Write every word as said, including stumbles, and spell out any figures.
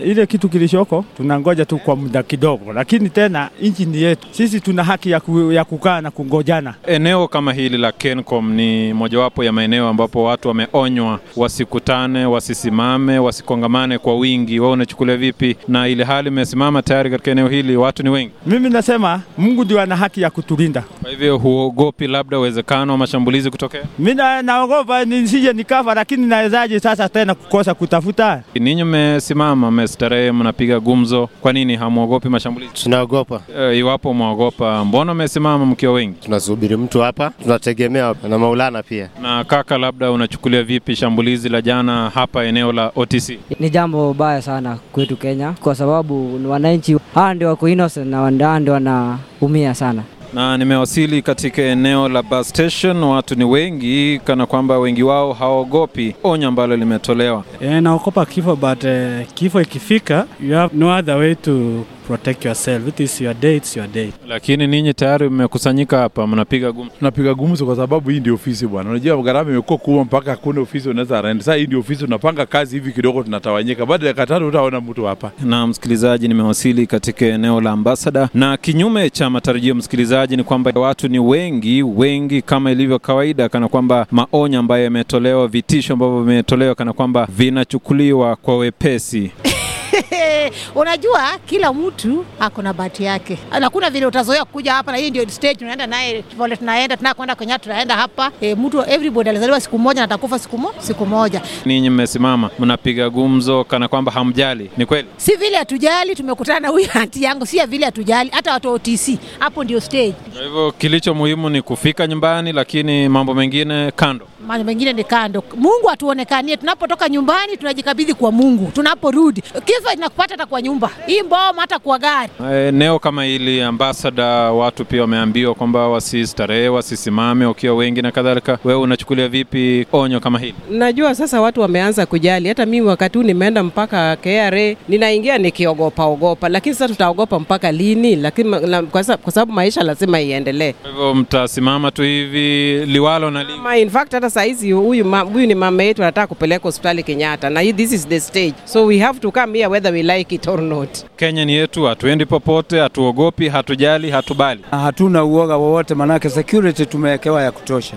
Ile kitu kilishoko tunangoja tu kwa muda kidogo, lakini tena nchi ni yetu. Sisi tuna haki ya, ku, ya kukaa na kungojana. Eneo kama hili la Kencom ni mojawapo ya maeneo ambapo watu wameonywa wasikutane, wasisimame, wasikongamane kwa wingi. Wewe unachukulia vipi na ile hali imesimama tayari katika eneo hili watu ni wengi? Mimi nasema Mungu ndiye ana haki ya kutulinda. Kwa hivyo huogopi labda uwezekano wa mashambulizi kutokea? Mimi na, naogopa nisije nikafa, lakini nawezaje sasa tena kukosa kutafuta? Ninyi mmesimama, mmestarehe, mnapiga gumzo. Kwa nini hamuogopi mashambulizi? Tunaogopa. E, iwapo muogopa, mbona mmesimama mkiwa wengi? Tunasubiri mtu hapa, tunategemea na Maulana pia. Na kaka, labda unachukulia vipi shambulizi la jana hapa eneo la O T C? Ni jambo baya sana kwetu Kenya kwa sababu wananchi hao ndio wako innocent na ndio wanaumia sana. Na nimewasili katika eneo la bus station, watu ni wengi kana kwamba wengi wao haogopi onyo ambalo limetolewa. Eh, naogopa kifo, but uh, kifo ikifika you have no other way to protect yourself. It is your day, it's your day. Lakini ninyi tayari mmekusanyika hapa, mnapiga gumzo. Tunapiga gumzo kwa sababu hii ndio ofisi bwana. Unajua gharama imekuwa kubwa mpaka hakuna ofisi unaweza rent. Sasa hii ndio ofisi, tunapanga kazi hivi kidogo tunatawanyika. Baada ya dakika tano utaona mtu hapa. Na msikilizaji, nimewasili katika eneo la Ambassador, na kinyume cha matarajio msikilizaji ni kwamba watu ni wengi wengi kama ilivyo kawaida, kana kwamba maonyo ambayo yametolewa, vitisho ambavyo vimetolewa kana kwamba vinachukuliwa kwa wepesi. Unajua kila mtu ako na bahati yake. Hakuna vile utazoea kuja hapa na hii ndio stage tunaenda naye pole, tunaenda tunakwenda kwenye tunaenda hapa. E, mtu everybody alizaliwa siku moja na atakufa siku moja siku moja. Ninyi mmesimama mnapiga gumzo kana kwamba hamjali. Ni kweli? Si vile hatujali, tumekutana na huyu aunti yangu, si vile hatujali, hata watu wa O T C hapo ndio stage. Kwa hivyo kilicho muhimu ni kufika nyumbani, lakini mambo mengine kando. Mambo mengine ni kando. Mungu atuonekanie, tunapotoka nyumbani tunajikabidhi kwa Mungu. Tunaporudi kifo inakupata hata kwa nyumba. Hii mboma hata kwa gari. Eneo kama hili Ambassador, watu pia wameambiwa kwamba wasistarehe, wasisimame wakiwa wengi na kadhalika. Wewe unachukulia vipi onyo kama hili? Najua sasa watu wameanza kujali. Hata mimi wakati huu nimeenda mpaka K R A, ninaingia nikiogopa ogopa. Lakini sasa tutaogopa mpaka lini? Lakini kwa sababu maisha lazima iendelee. Kwa hivyo mtasimama tu hivi liwalo na liwe. In fact hata saa hizi huyu huyu ni mama yetu anataka kupeleka hospitali Kenyatta, na this is the stage. So we have to come here whether we like it or not. Kenya ni yetu, hatuendi popote, hatuogopi, hatujali, hatubali. Hatuna uoga wowote, manake security tumewekewa ya kutosha.